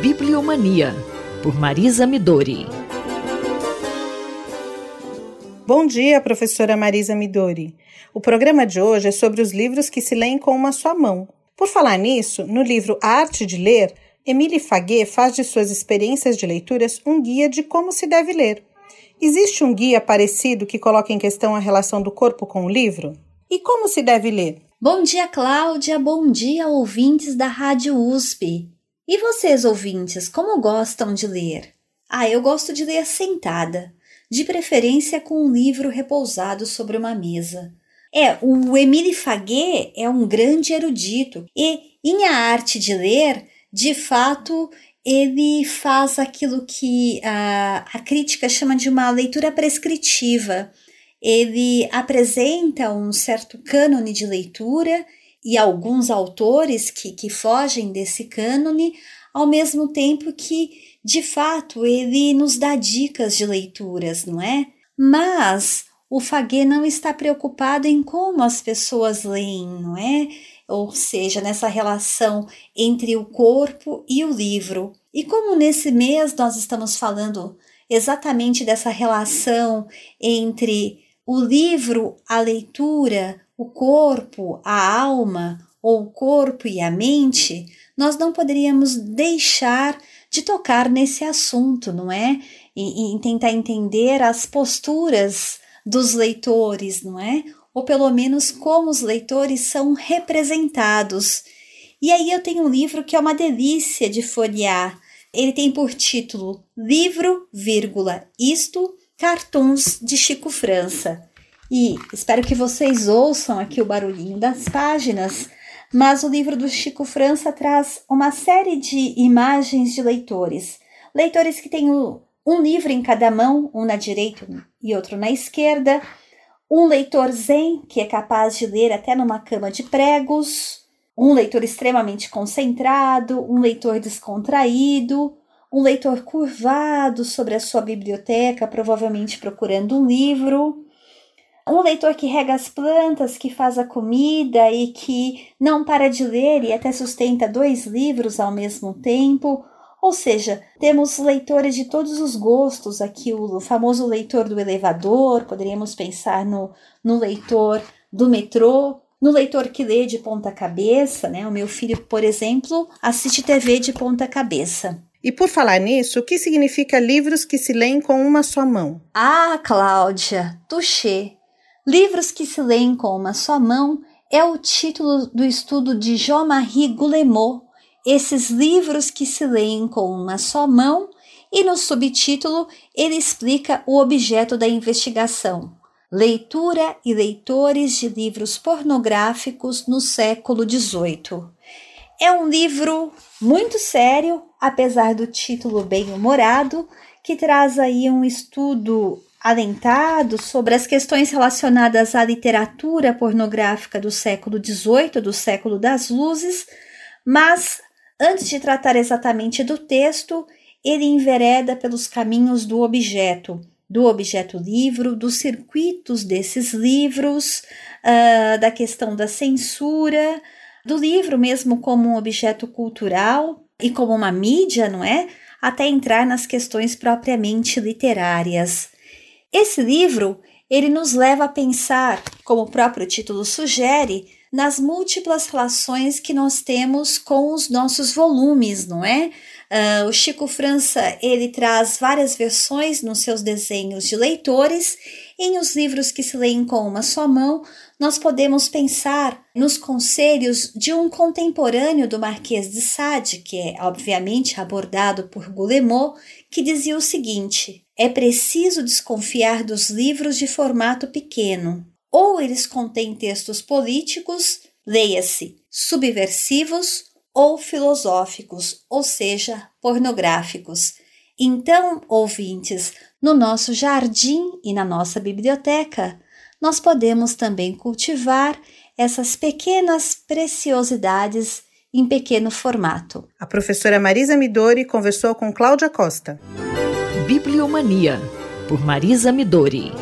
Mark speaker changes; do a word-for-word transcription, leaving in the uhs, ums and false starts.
Speaker 1: Bibliomania, por Marisa Midori.
Speaker 2: Bom dia, professora Marisa Midori. O programa de hoje é sobre os livros que se leem com uma só mão. Por falar nisso, no livro A Arte de Ler, Émile Faguet faz de suas experiências de leituras um guia de como se deve ler. Existe um guia parecido que coloca em questão a relação do corpo com o livro? E como se deve ler?
Speaker 3: Bom dia, Cláudia. Bom dia, ouvintes da Rádio U S P. E vocês, ouvintes, como gostam de ler? Ah, eu gosto de ler sentada, de preferência com um livro repousado sobre uma mesa. É, o Émile Faguet é um grande erudito e, em A Arte de Ler, de fato, ele faz aquilo que a, a crítica chama de uma leitura prescritiva. Ele apresenta um certo cânone de leitura e alguns autores que, que fogem desse cânone, ao mesmo tempo que, de fato, ele nos dá dicas de leituras, não é? Mas o Faguet não está preocupado em como as pessoas leem, não é? Ou seja, nessa relação entre o corpo e o livro. E como nesse mês nós estamos falando exatamente dessa relação entre o livro, a leitura, o corpo, a alma, ou o corpo e a mente, nós não poderíamos deixar de tocar nesse assunto, não é? E, e tentar entender as posturas dos leitores, não é? Ou pelo menos como os leitores são representados. E aí eu tenho um livro que é uma delícia de folhear. Ele tem por título Livro, vírgula, Isto, Cartoons de Chico França. E espero que vocês ouçam aqui o barulhinho das páginas, mas o livro do Chico França traz uma série de imagens de leitores. Leitores que têm um livro em cada mão, um na direita e outro na esquerda. Um leitor zen, que é capaz de ler até numa cama de pregos. Um leitor extremamente concentrado, um leitor descontraído. Um leitor curvado sobre a sua biblioteca, provavelmente procurando um livro. Um leitor que rega as plantas, que faz a comida e que não para de ler e até sustenta dois livros ao mesmo tempo. Ou seja, temos leitores de todos os gostos aqui, o famoso leitor do elevador, poderíamos pensar no, no leitor do metrô, no leitor que lê de ponta cabeça, né? O meu filho, por exemplo, assiste T V de ponta cabeça.
Speaker 2: E por falar nisso, o que significa livros que se leem com uma só mão?
Speaker 3: Ah, Cláudia, touché! Livros que se leem com uma só mão é o título do estudo de Jean-Marie Guillemot, esses livros que se leem com uma só mão, e no subtítulo ele explica o objeto da investigação, leitura e leitores de livros pornográficos no século dezoito. É um livro muito sério, apesar do título bem-humorado, que traz aí um estudo alentado sobre as questões relacionadas à literatura pornográfica do século dezoito, do século das luzes, mas antes de tratar exatamente do texto, ele envereda pelos caminhos do objeto, do objeto livro, dos circuitos desses livros, uh, da questão da censura, do livro mesmo como um objeto cultural e como uma mídia, não é? Até entrar nas questões propriamente literárias. Esse livro, ele nos leva a pensar, como o próprio título sugere, nas múltiplas relações que nós temos com os nossos volumes, não é? Uh, o Chico França, ele traz várias versões nos seus desenhos de leitores. Em Os Livros que se leem com uma só mão, nós podemos pensar nos conselhos de um contemporâneo do Marquês de Sade, que é obviamente abordado por Guillemot, que dizia o seguinte: é preciso desconfiar dos livros de formato pequeno. Ou eles contêm textos políticos, leia-se, subversivos ou filosóficos, ou seja, pornográficos. Então, ouvintes, no nosso jardim e na nossa biblioteca, nós podemos também cultivar essas pequenas preciosidades em pequeno formato.
Speaker 2: A professora Marisa Midori conversou com Cláudia Costa.
Speaker 1: Bibliomania, por Marisa Midori.